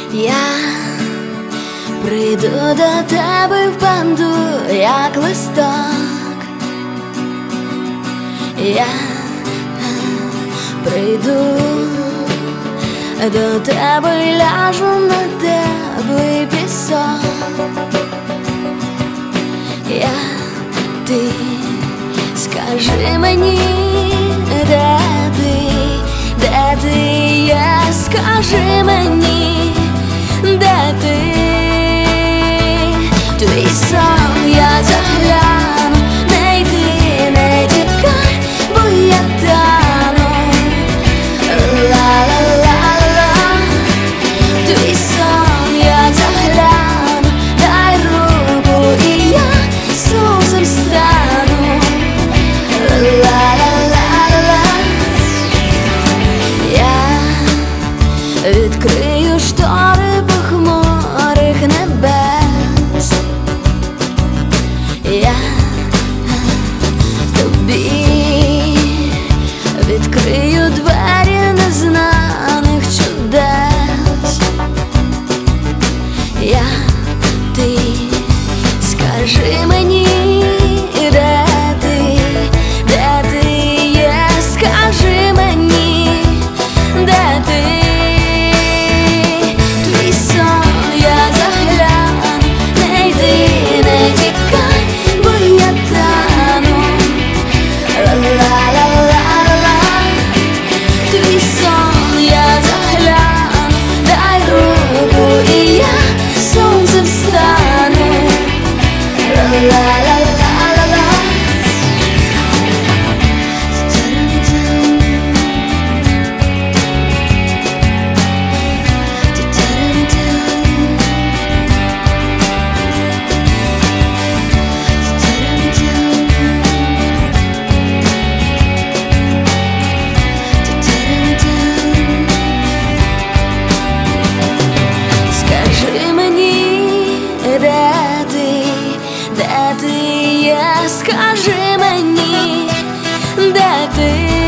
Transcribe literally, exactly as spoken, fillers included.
Я прийду до тебе, впаду, як листок. Я прийду до тебе і ляжу на теплий пісок. Я, ти, скажи мені, де ти, де ти є, скажи мені, де ти, твій сон я загляну, не йди, не тікай, бо я тану, ла-ла-ла-ла, твій сон я загляну, дай руку і я сонцем стану, ла-ла-ла-ла, я відкрию штори похмурих небес. Я тобі відкрию двері незнаних чудес. Я, ти, скажи мені, де ти, де ти є, скажи мені, де ти, твій сон я загляну, не йди, не тікай, бо я тану, ла-ла-ла-ла, твій сон я загляну, дай руку і я сонцем стану, ла-ла-ла-ла-ла. Скажи мені, де ти, де ти є, скажи мені, де ти.